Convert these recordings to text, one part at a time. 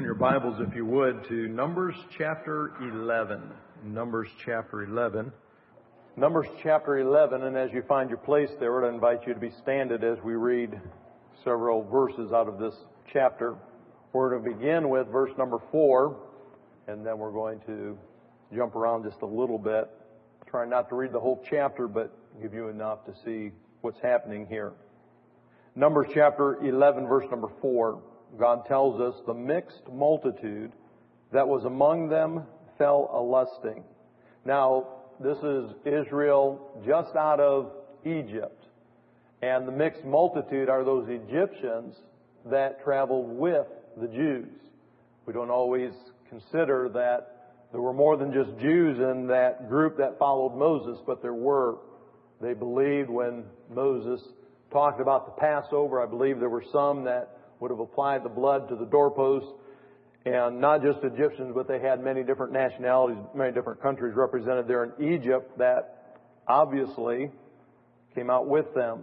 your Bibles, if you would, to Numbers chapter 11. Numbers chapter 11. Numbers chapter 11, and as you find your place there, I invite you to be standing as we read several verses out of this chapter. We're going to begin with verse number 4, and then we're going to jump around just a little bit. Try not to read the whole chapter, but give you enough to see what's happening here. Numbers chapter 11, verse number 4. God tells us, the mixed multitude that was among them fell a-lusting. Now, this is Israel just out of Egypt. And the mixed multitude are those Egyptians that traveled with the Jews. We don't always consider that there were more than just Jews in that group that followed Moses, but there were. They believed when Moses talked about the Passover, I believe there were some that would have applied the blood to the doorpost. And not just Egyptians, but they had many different nationalities, many different countries represented there in Egypt that obviously came out with them.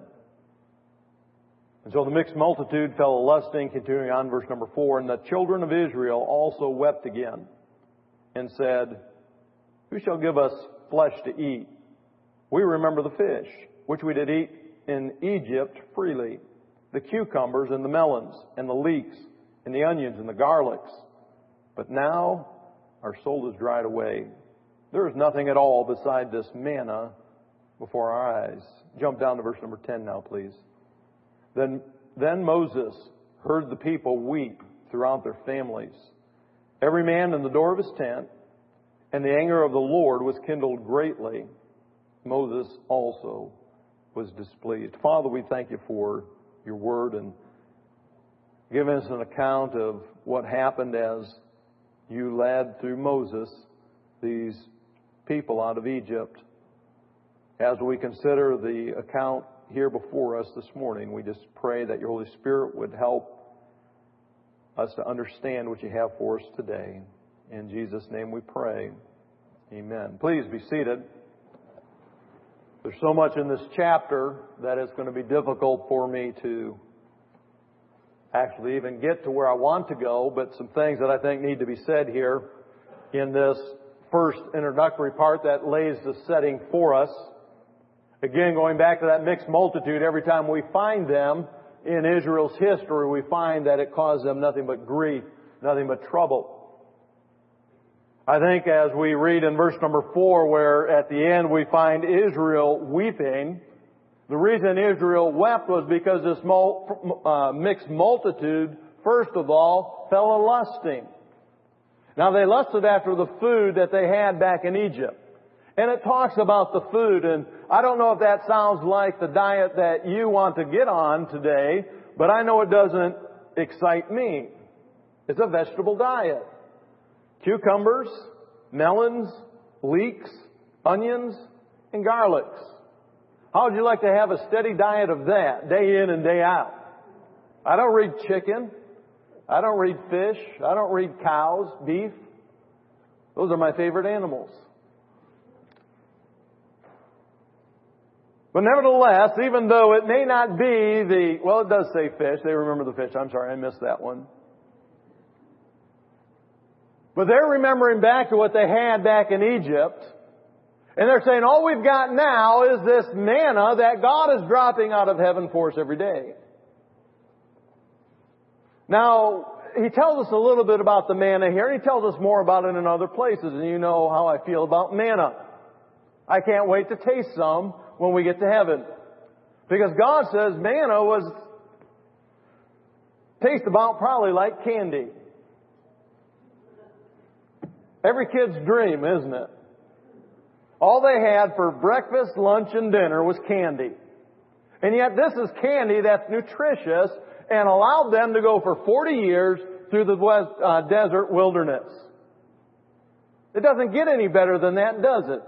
And so the mixed multitude fell a-lusting, continuing on verse number 4. And the children of Israel also wept again and said, who shall give us flesh to eat? We remember the fish, which we did eat in Egypt freely, the cucumbers and the melons and the leeks and the onions and the garlics. But now our soul is dried away. There is nothing at all beside this manna before our eyes. Jump down to verse number 10 now, please. Then Moses heard the people weep throughout their families, every man in the door of his tent, and the anger of the Lord was kindled greatly. Moses also was displeased. Father, we thank you for your word and giving us an account of what happened as you led through Moses these people out of Egypt. As we consider the account here before us this morning, we just pray that your Holy Spirit would help us to understand what you have for us today. In Jesus' name we pray. Amen. Please be seated. There's so much in this chapter that it's going to be difficult for me to actually even get to where I want to go, but some things that I think need to be said here in this first introductory part that lays the setting for us. Again, going back to that mixed multitude, every time we find them in Israel's history, we find that it caused them nothing but grief, nothing but trouble. I think as we read in verse number 4, where at the end we find Israel weeping, the reason Israel wept was because this mixed multitude, first of all, fell a-lusting. Now they lusted after the food that they had back in Egypt. And it talks about the food, and I don't know if that sounds like the diet that you want to get on today, but I know it doesn't excite me. It's a vegetable diet. Cucumbers, melons, leeks, onions, and garlics. How would you like to have a steady diet of that, day in and day out? I don't read chicken. I don't read fish. I don't read cows, beef. Those are my favorite animals. But nevertheless, even though it may not be it does say fish. They remember the fish. I'm sorry, I missed that one. But they're remembering back to what they had back in Egypt. And they're saying, all we've got now is this manna that God is dropping out of heaven for us every day. Now, he tells us a little bit about the manna here, and he tells us more about it in other places. And you know how I feel about manna. I can't wait to taste some when we get to heaven. Because God says manna tastes about probably like candy. Every kid's dream, isn't it? All they had for breakfast, lunch, and dinner was candy. And yet this is candy that's nutritious and allowed them to go for 40 years through the desert wilderness. It doesn't get any better than that, does it?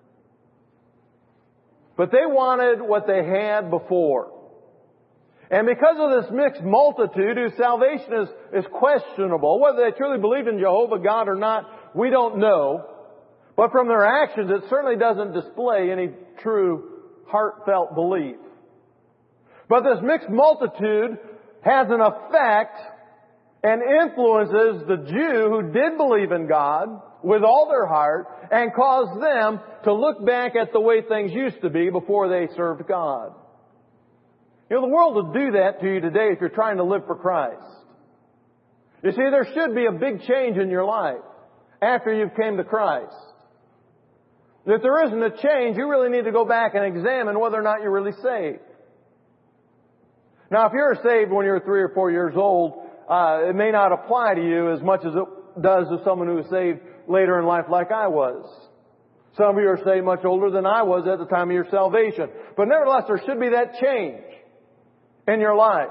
But they wanted what they had before. And because of this mixed multitude whose salvation is questionable, whether they truly believe in Jehovah God or not, we don't know. But from their actions, it certainly doesn't display any true heartfelt belief. But this mixed multitude has an effect and influences the Jew who did believe in God with all their heart and caused them to look back at the way things used to be before they served God. You know, the world will do that to you today if you're trying to live for Christ. You see, there should be a big change in your life after you've came to Christ. If there isn't a change, you really need to go back and examine whether or not you're really saved. Now, if you're saved when you're 3 or 4 years old, it may not apply to you as much as it does to someone who was saved later in life like I was. Some of you are saved much older than I was at the time of your salvation. But nevertheless, there should be that change in your life.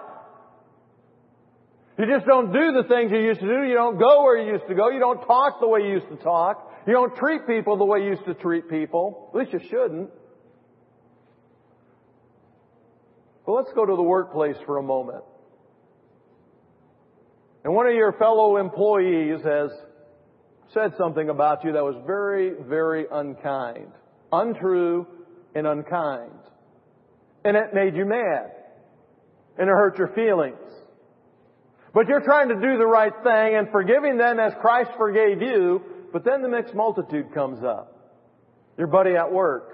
You just don't do the things you used to do. You don't go where you used to go. You don't talk the way you used to talk. You don't treat people the way you used to treat people. At least you shouldn't. But let's go to the workplace for a moment. And one of your fellow employees has said something about you that was very, very unkind. Untrue and unkind. And it made you mad. And it hurt your feelings. But you're trying to do the right thing and forgiving them as Christ forgave you, but then the mixed multitude comes up. Your buddy at work.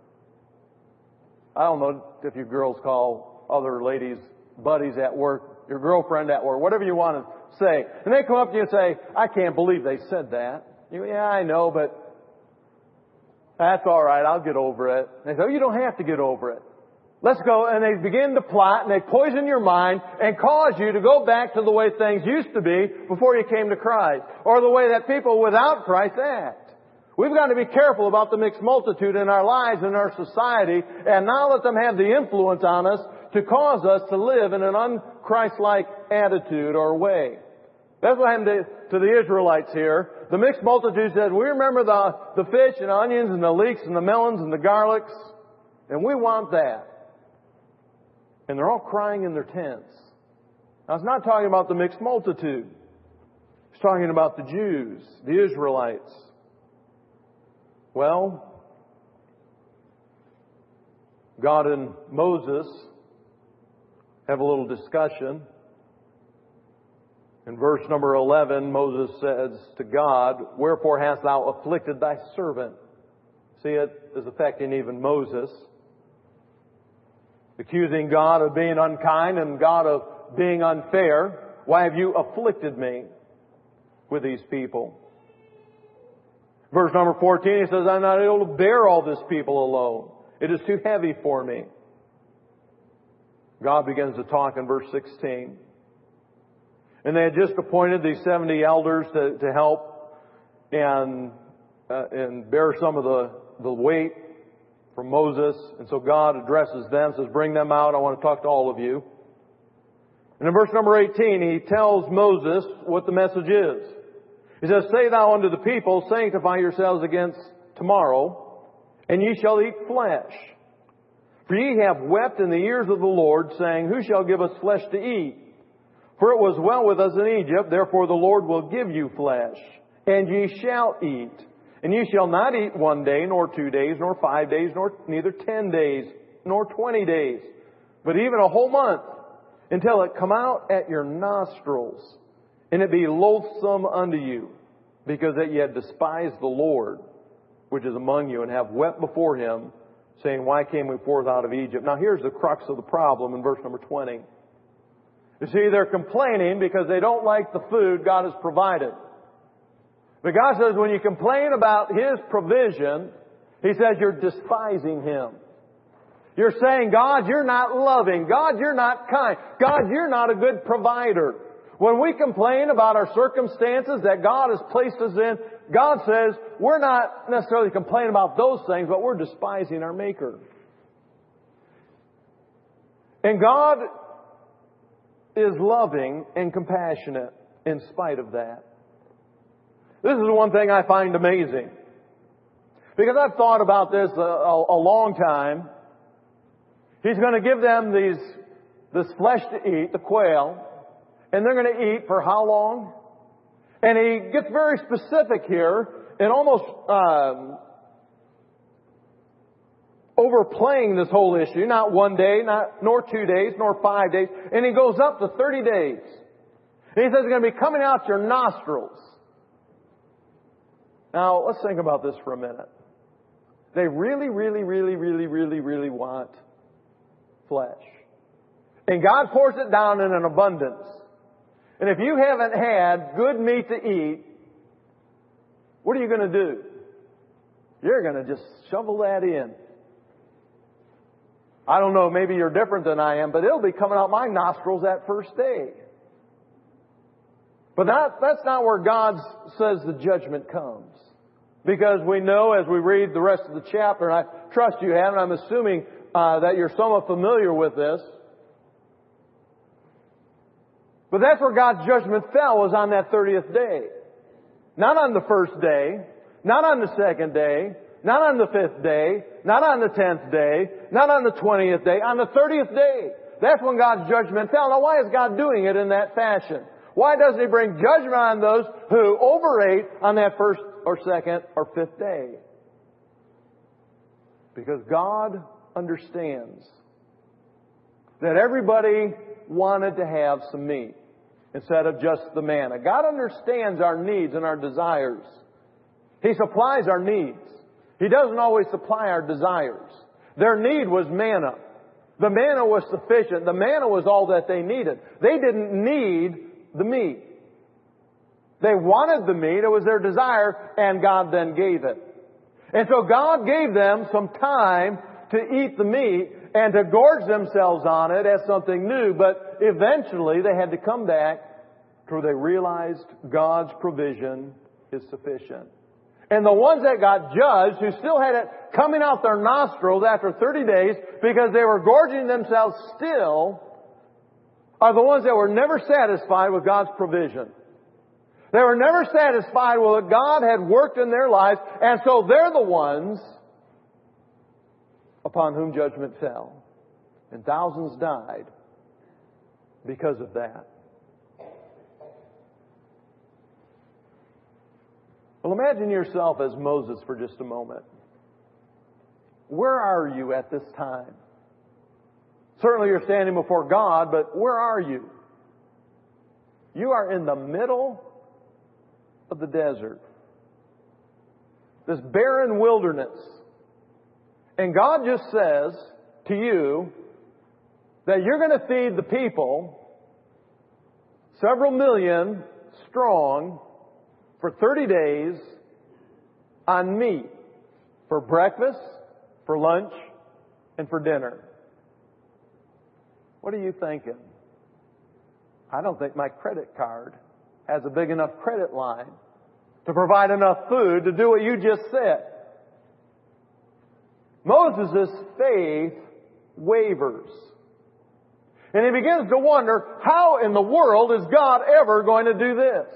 I don't know if you girls call other ladies buddies at work, your girlfriend at work, whatever you want to say. And they come up to you and say, I can't believe they said that. You go, yeah, I know, but that's all right, I'll get over it. And they say, oh, you don't have to get over it. Let's go. And they begin to plot and they poison your mind and cause you to go back to the way things used to be before you came to Christ. Or the way that people without Christ act. We've got to be careful about the mixed multitude in our lives and our society and not let them have the influence on us to cause us to live in an un-Christ-like attitude or way. That's what happened to the Israelites here. The mixed multitude said, we remember the fish and onions and the leeks and the melons and the garlics, and we want that. And they're all crying in their tents. Now, it's not talking about the mixed multitude. It's talking about the Jews, the Israelites. Well, God and Moses have a little discussion. In verse number 11, Moses says to God, wherefore hast thou afflicted thy servant? See, it is affecting even Moses. Accusing God of being unkind and God of being unfair. Why have you afflicted me with these people? Verse number 14, he says, I'm not able to bear all this people alone. It is too heavy for me. God begins to talk in verse 16. And they had just appointed these 70 elders to help and bear some of the weight from Moses. And so God addresses them, says, bring them out. I want to talk to all of you. And in verse number 18, he tells Moses what the message is. He says, say thou unto the people, sanctify yourselves against tomorrow, and ye shall eat flesh. For ye have wept in the ears of the Lord, saying, who shall give us flesh to eat? For it was well with us in Egypt, therefore the Lord will give you flesh, and ye shall eat. And ye shall not eat 1 day, nor 2 days, nor 5 days, nor neither 10 days, nor 20 days, but even a whole month, until it come out at your nostrils, and it be loathsome unto you, because that ye have despised the Lord, which is among you, and have wept before Him, saying, why came we forth out of Egypt? Now here's the crux of the problem in verse number 20. You see, they're complaining because they don't like the food God has provided. But God says when you complain about His provision, He says you're despising Him. You're saying, God, you're not loving. God, you're not kind. God, you're not a good provider. When we complain about our circumstances that God has placed us in, God says we're not necessarily complaining about those things, but we're despising our Maker. And God is loving and compassionate in spite of that. This is one thing I find amazing. Because I've thought about this a long time. He's going to give them this flesh to eat, the quail, and they're going to eat for how long? And He gets very specific here and almost overplaying this whole issue. Not 1 day, nor 2 days, nor 5 days. And He goes up to 30 days. And He says it's going to be coming out your nostrils. Now, let's think about this for a minute. They really want flesh. And God pours it down in an abundance. And if you haven't had good meat to eat, what are you going to do? You're going to just shovel that in. I don't know, maybe you're different than I am, but it'll be coming out my nostrils that first day. But that's not where God says the judgment comes. Because we know as we read the rest of the chapter, and I trust you have, and I'm assuming that you're somewhat familiar with this. But that's where God's judgment fell, was on that 30th day. Not on the first day, not on the second day, not on the 5th day, not on the 10th day, not on the 20th day, on the 30th day. That's when God's judgment fell. Now why is God doing it in that fashion? Why doesn't He bring judgment on those who overate on that first or second or 5th day? Because God understands that everybody wanted to have some meat instead of just the manna. God understands our needs and our desires. He supplies our needs. He doesn't always supply our desires. Their need was manna. The manna was sufficient. The manna was all that they needed. They didn't need the meat. They wanted the meat. It was their desire, and God then gave it. And so God gave them some time to eat the meat and to gorge themselves on it as something new. But eventually they had to come back to where they realized God's provision is sufficient. And the ones that got judged, who still had it coming out their nostrils after 30 days because they were gorging themselves still, are the ones that were never satisfied with God's provision. They were never satisfied with what God had worked in their lives, and so they're the ones upon whom judgment fell. And thousands died because of that. Well, imagine yourself as Moses for just a moment. Where are you at this time? Certainly you're standing before God, but where are you? You are in the middle of the desert. This barren wilderness. And God just says to you that you're going to feed the people, several million strong, for 30 days on meat for breakfast, for lunch, and for dinner. What are you thinking? I don't think my credit card has a big enough credit line to provide enough food to do what you just said. Moses' faith wavers. And he begins to wonder, how in the world is God ever going to do this?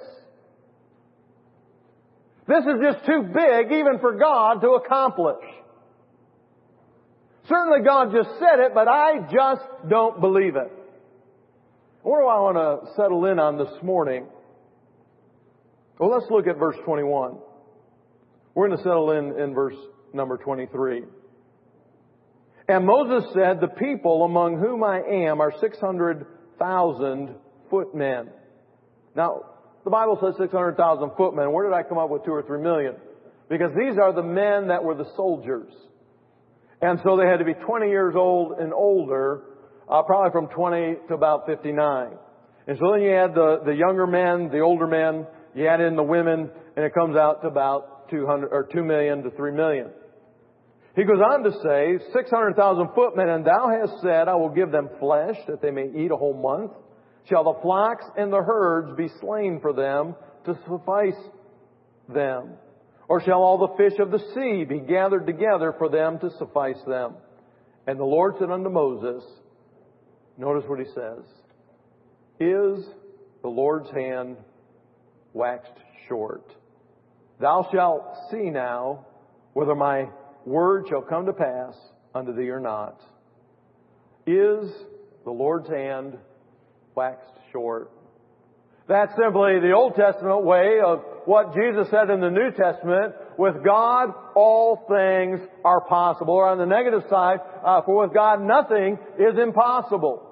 This is just too big even for God to accomplish. Certainly God just said it, but I just don't believe it. What do I want to settle in on this morning? Well, let's look at verse 21. We're going to settle in verse number 23. And Moses said, the people among whom I am are 600,000 footmen. Now, the Bible says 600,000 footmen. Where did I come up with 2 or 3 million? Because these are the men that were the soldiers. And so they had to be 20 years old and older, probably from 20 to about 59. And so then you add the younger men, the older men, you add in the women, and it comes out to about 2 million to 3 million. He goes on to say, 600,000 footmen, and thou hast said, I will give them flesh that they may eat a whole month. Shall the flocks and the herds be slain for them to suffice them? Or shall all the fish of the sea be gathered together for them to suffice them? And the Lord said unto Moses, notice what he says, is the Lord's hand waxed short? Thou shalt see now whether my word shall come to pass unto thee or not. Is the Lord's hand waxed short? That's simply the Old Testament way of what Jesus said in the New Testament. With God, all things are possible. Or on the negative side, for with God, nothing is impossible.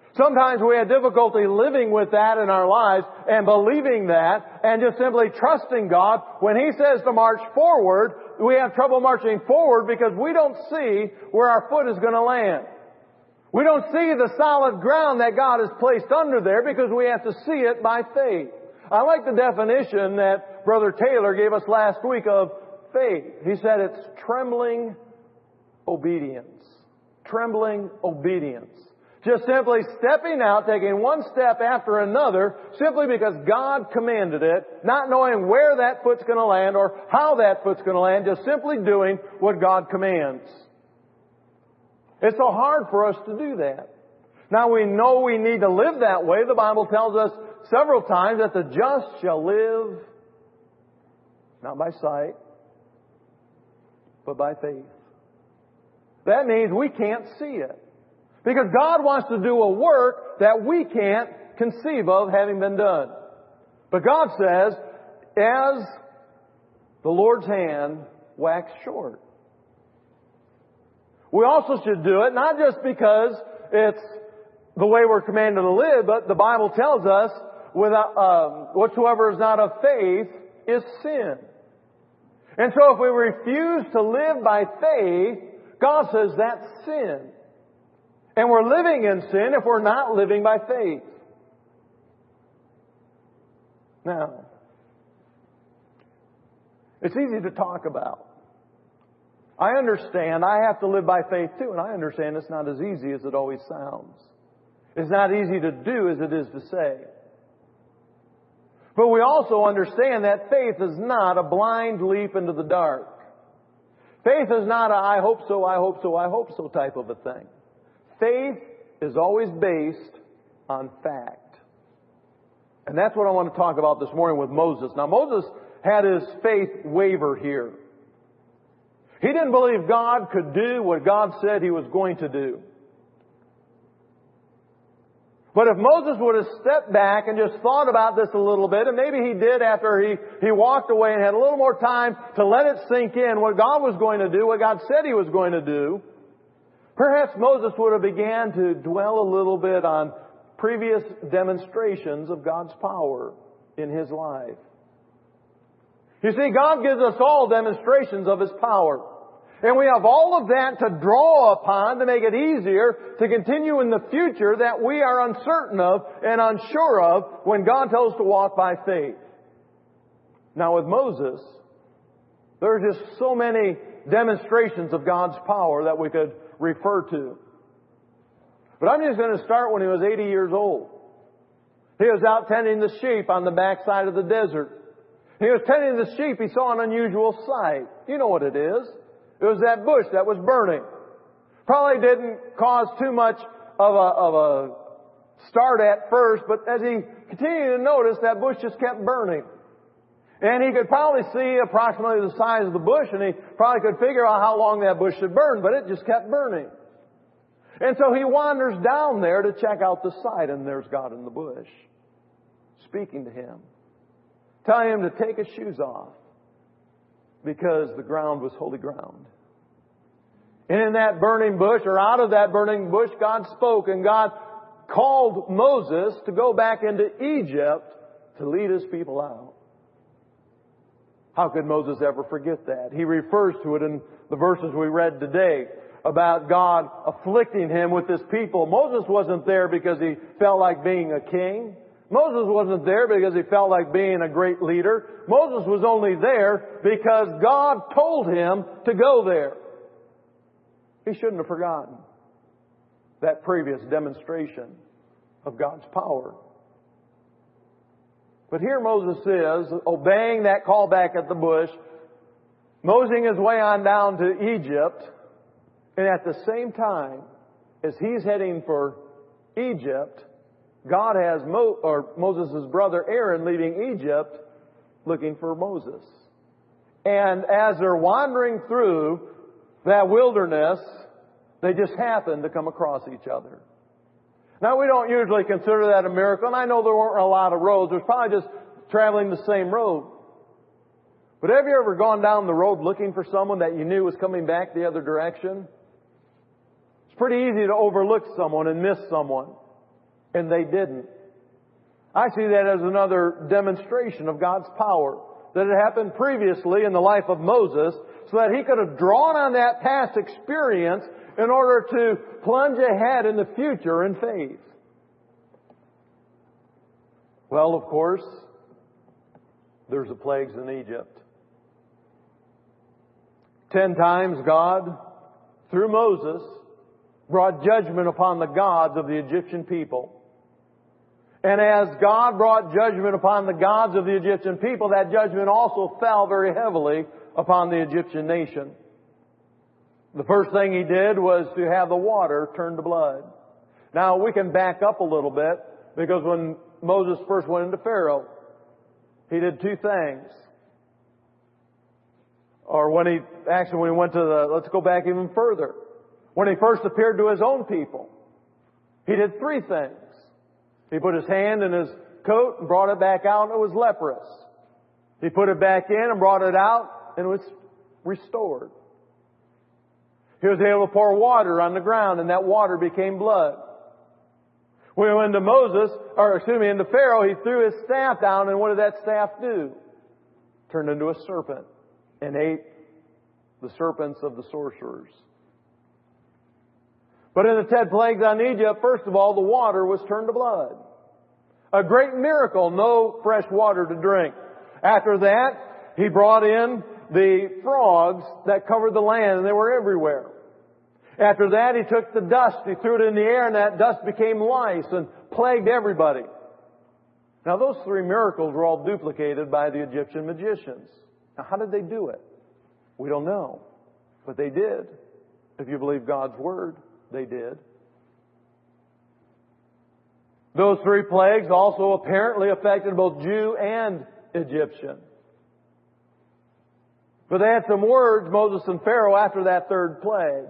Sometimes we have difficulty living with that in our lives and believing that and just simply trusting God. When He says to march forward, we have trouble marching forward because we don't see where our foot is going to land. We don't see the solid ground that God has placed under there because we have to see it by faith. I like the definition that Brother Taylor gave us last week of faith. He said it's trembling obedience. Trembling obedience. Just simply stepping out, taking one step after another, simply because God commanded it, not knowing where that foot's going to land or how that foot's going to land, just simply doing what God commands. It's so hard for us to do that. Now we know we need to live that way. The Bible tells us several times that the just shall live not by sight, but by faith. That means we can't see it. Because God wants to do a work that we can't conceive of having been done. But God says, as the Lord's hand waxed short. We also should do it, not just because it's the way we're commanded to live, but the Bible tells us, whatsoever is not of faith is sin. And so if we refuse to live by faith, God says that's sin. And we're living in sin if we're not living by faith. Now, it's easy to talk about. I understand I have to live by faith too, and I understand it's not as easy as it always sounds. It's not easy to do as it is to say. But we also understand that faith is not a blind leap into the dark. Faith is not a I hope so, I hope so, I hope so type of a thing. Faith is always based on fact. And that's what I want to talk about this morning with Moses. Now, Moses had his faith waver here. He didn't believe God could do what God said He was going to do. But if Moses would have stepped back and just thought about this a little bit, and maybe he did after he walked away and had a little more time to let it sink in what God was going to do, what God said He was going to do, perhaps Moses would have began to dwell a little bit on previous demonstrations of God's power in his life. You see, God gives us all demonstrations of His power. And we have all of that to draw upon to make it easier to continue in the future that we are uncertain of and unsure of when God tells us to walk by faith. Now with Moses, there are just so many demonstrations of God's power that we could refer to. But I'm just going to start when he was 80 years old. He was out tending the sheep on the backside of the desert. He was tending the sheep. He saw an unusual sight. You know what it is. It was that bush that was burning. Probably didn't cause too much of a start at first, but as he continued to notice, that bush just kept burning. And he could probably see approximately the size of the bush, and he probably could figure out how long that bush should burn, but it just kept burning. And so he wanders down there to check out the sight, and there's God in the bush, speaking to him, telling him to take his shoes off, because the ground was holy ground. And in that burning bush, or out of that burning bush, God spoke, and God called Moses to go back into Egypt to lead His people out. How could Moses ever forget that? He refers to it in the verses we read today about God afflicting him with His people. Moses wasn't there because he felt like being a king. Moses wasn't there because he felt like being a great leader. Moses was only there because God told him to go there. He shouldn't have forgotten that previous demonstration of God's power. But here Moses is, obeying that call back at the bush, moseying his way on down to Egypt, and at the same time, as he's heading for Egypt, God has Moses' brother Aaron leaving Egypt looking for Moses. And as they're wandering through that wilderness, they just happen to come across each other. Now, we don't usually consider that a miracle, and I know there weren't a lot of roads. There's probably just traveling the same road. But have you ever gone down the road looking for someone that you knew was coming back the other direction? It's pretty easy to overlook someone and miss someone. And they didn't. I see that as another demonstration of God's power. That had happened previously in the life of Moses, so that he could have drawn on that past experience in order to plunge ahead in the future in faith. Well, of course, there's the plagues in Egypt. 10 times God, through Moses, brought judgment upon the gods of the Egyptian people. And as God brought judgment upon the gods of the Egyptian people, that judgment also fell very heavily upon the Egyptian nation. The first thing He did was to have the water turn to blood. Now, we can back up a little bit, because when Moses first went into Pharaoh, he did 2 things. Or when he went to let's go back even further. When he first appeared to his own people, he did 3 things. He put his hand in his coat and brought it back out, and it was leprous. He put it back in and brought it out, and it was restored. He was able to pour water on the ground, and that water became blood. When he went into Pharaoh, he threw his staff down, and what did that staff do? Turned into a serpent and ate the serpents of the sorcerers. But in the 10 plagues on Egypt, first of all, the water was turned to blood. A great miracle, no fresh water to drink. After that, He brought in the frogs that covered the land, and they were everywhere. After that, He took the dust, He threw it in the air, and that dust became lice and plagued everybody. Now, those 3 miracles were all duplicated by the Egyptian magicians. Now, how did they do it? We don't know. But they did. If you believe God's Word, they did. Those 3 plagues also apparently affected both Jew and Egyptian. But they had some words, Moses and Pharaoh, after that 3rd plague.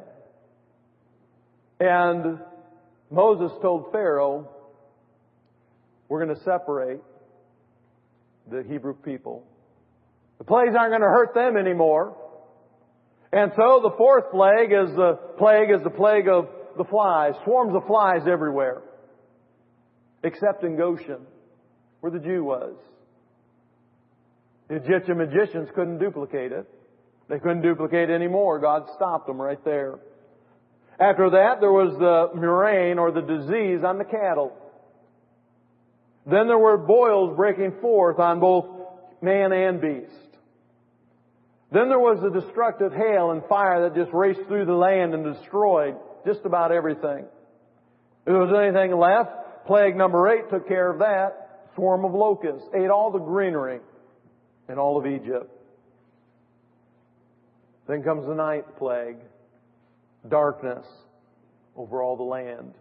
And Moses told Pharaoh, we're going to separate the Hebrew people. The plagues aren't going to hurt them anymore. And so the 4th plague is the plague of the flies. Swarms of flies everywhere. Except in Goshen, where the Jew was. The Egyptian magicians couldn't duplicate it. They couldn't duplicate it anymore. God stopped them right there. After that, there was the murrain, or the disease, on the cattle. Then there were boils breaking forth on both man and beast. Then there was the destructive hail and fire that just raced through the land and destroyed just about everything. If there was anything left, plague number 8 took care of that. Swarm of locusts ate all the greenery in all of Egypt. Then comes the 9th plague. Darkness over all the land.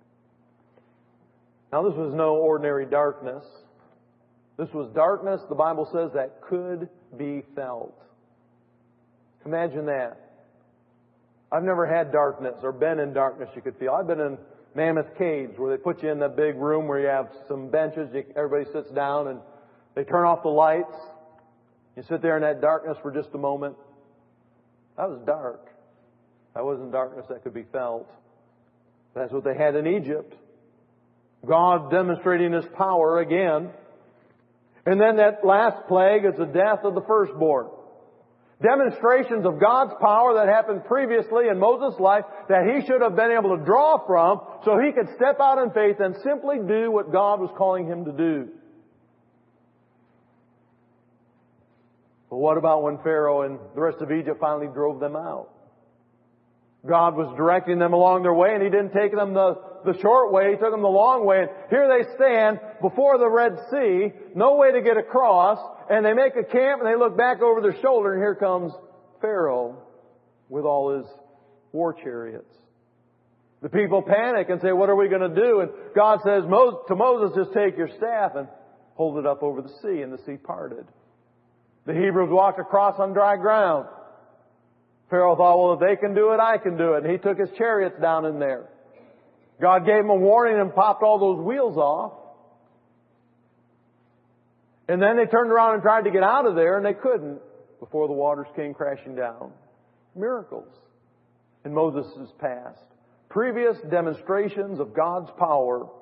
Now, this was no ordinary darkness. This was darkness, the Bible says, that could be felt. Imagine that. I've never had darkness or been in darkness you could feel. I've been in mammoth caves where they put you in that big room where you have some benches, everybody sits down and they turn off the lights. You sit there in that darkness for just a moment. That was dark. That wasn't darkness that could be felt. That's what they had in Egypt. God demonstrating His power again. And then that last plague is the death of the firstborn. Demonstrations of God's power that happened previously in Moses' life that he should have been able to draw from so he could step out in faith and simply do what God was calling him to do. But what about when Pharaoh and the rest of Egypt finally drove them out? God was directing them along their way, and He didn't take them the short way. He took them the long way. And here they stand before the Red Sea, no way to get across, and they make a camp and they look back over their shoulder, and here comes Pharaoh with all his war chariots. The people panic and say, what are we going to do? And God says to Moses, just take your staff and hold it up over the sea, and the sea parted. The Hebrews walked across on dry ground. Pharaoh thought, well, if they can do it, I can do it. And he took his chariots down in there. God gave him a warning and popped all those wheels off. And then they turned around and tried to get out of there, and they couldn't before the waters came crashing down. Miracles in Moses' past. Previous demonstrations of God's power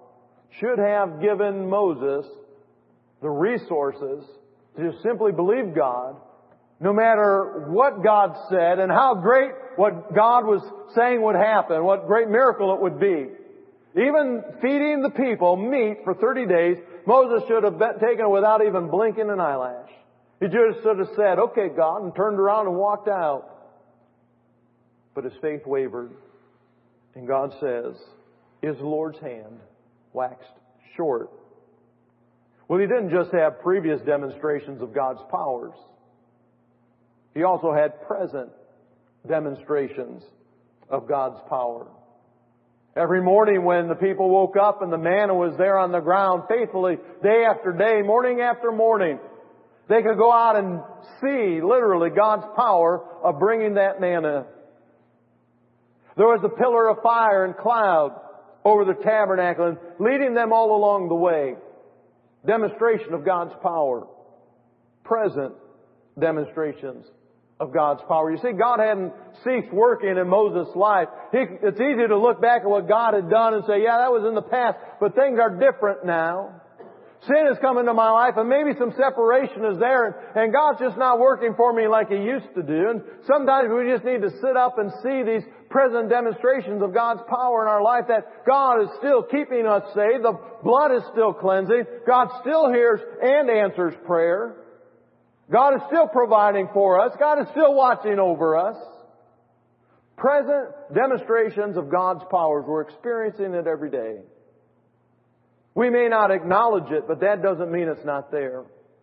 should have given Moses the resources to simply believe God, no matter what God said and how great what God was saying would happen, what great miracle it would be. Even feeding the people meat for 30 days, Moses should have taken it without even blinking an eyelash. He just should have said, "Okay, God," and turned around and walked out. But his faith wavered. And God says, "Is the Lord's hand waxed short?" Well, he didn't just have previous demonstrations of God's powers. He also had present demonstrations of God's power. Every morning when the people woke up and the manna was there on the ground faithfully, day after day, morning after morning, they could go out and see, literally, God's power of bringing that manna. There was a pillar of fire and cloud over the tabernacle and leading them all along the way. Demonstration of God's power. Present demonstrations of God's power. You see, God hadn't ceased working in Moses' life. It's easy to look back at what God had done and say, "Yeah, that was in the past, but things are different now. Sin has come into my life and maybe some separation is there and God's just not working for me like He used to do." And sometimes we just need to sit up and see these present demonstrations of God's power in our life, that God is still keeping us saved. The blood is still cleansing. God still hears and answers prayer. God is still providing for us. God is still watching over us. Present demonstrations of God's powers. We're experiencing it every day. We may not acknowledge it, but that doesn't mean it's not there.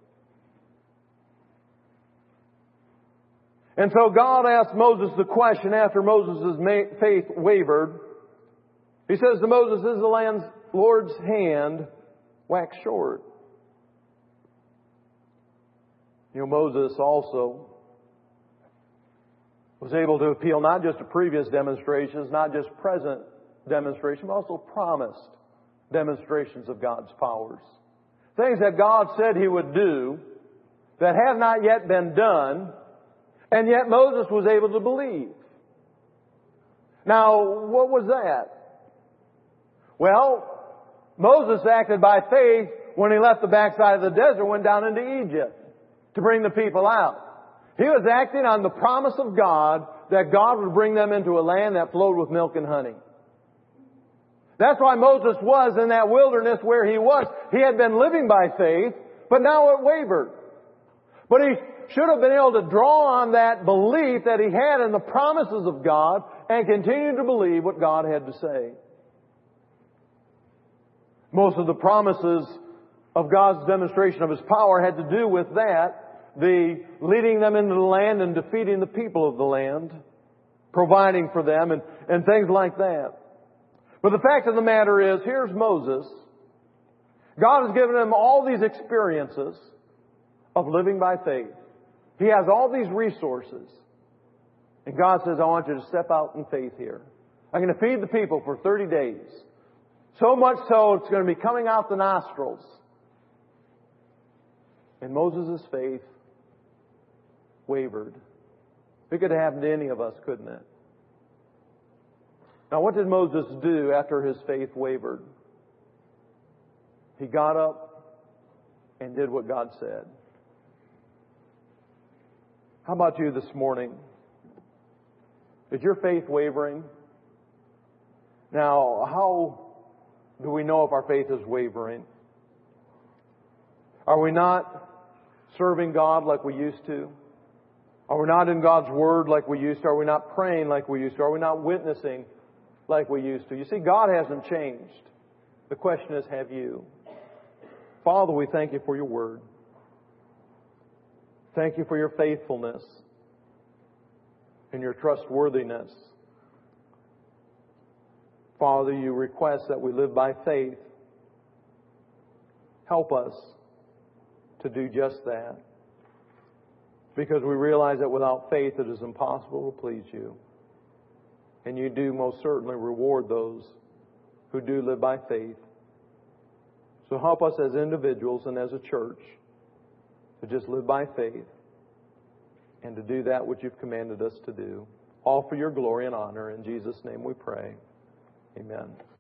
And so God asked Moses the question after Moses' faith wavered. He says to Moses, "Is the Lord's hand waxed short?" You know, Moses also was able to appeal not just to previous demonstrations, not just present demonstrations, but also promised demonstrations of God's powers. Things that God said He would do that have not yet been done, and yet Moses was able to believe. Now, what was that? Well, Moses acted by faith when he left the backside of the desert and went down into Egypt to bring the people out. He was acting on the promise of God that God would bring them into a land that flowed with milk and honey. That's why Moses was in that wilderness where he was. He had been living by faith, but now it wavered. But he should have been able to draw on that belief that he had in the promises of God and continue to believe what God had to say. Most of the promises of God's demonstration of His power had to do with that, the leading them into the land and defeating the people of the land, providing for them and things like that. But the fact of the matter is, here's Moses. God has given him all these experiences of living by faith. He has all these resources. And God says, "I want you to step out in faith here. I'm going to feed the people for 30 days. So much so, it's going to be coming out the nostrils." And Moses' faith wavered. It could have happened to any of us, couldn't it? Now, what did Moses do after his faith wavered? He got up and did what God said. How about you this morning? Is your faith wavering? Now, how do we know if our faith is wavering? Are we not serving God like we used to? Are we not in God's Word like we used to? Are we not praying like we used to? Are we not witnessing like we used to? You see, God hasn't changed. The question is, have you? Father, we thank You for Your Word. Thank You for Your faithfulness and Your trustworthiness. Father, You request that we live by faith. Help us to do just that, because we realize that without faith it is impossible to please You. And You do most certainly reward those who do live by faith. So help us as individuals and as a church to just live by faith and to do that which You've commanded us to do. All for Your glory and honor. In Jesus' name we pray. Amen.